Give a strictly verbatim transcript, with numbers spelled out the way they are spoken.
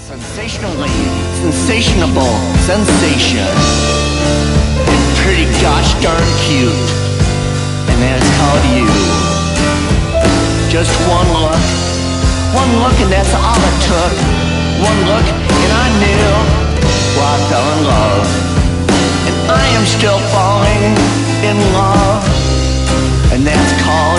Sensationally sensationable sensation. It's pretty gosh darn cute, and then it's called you. Just one look, one look and that's all it took. One look and I knew, well, I fell in love. And I am still falling in love, and that's called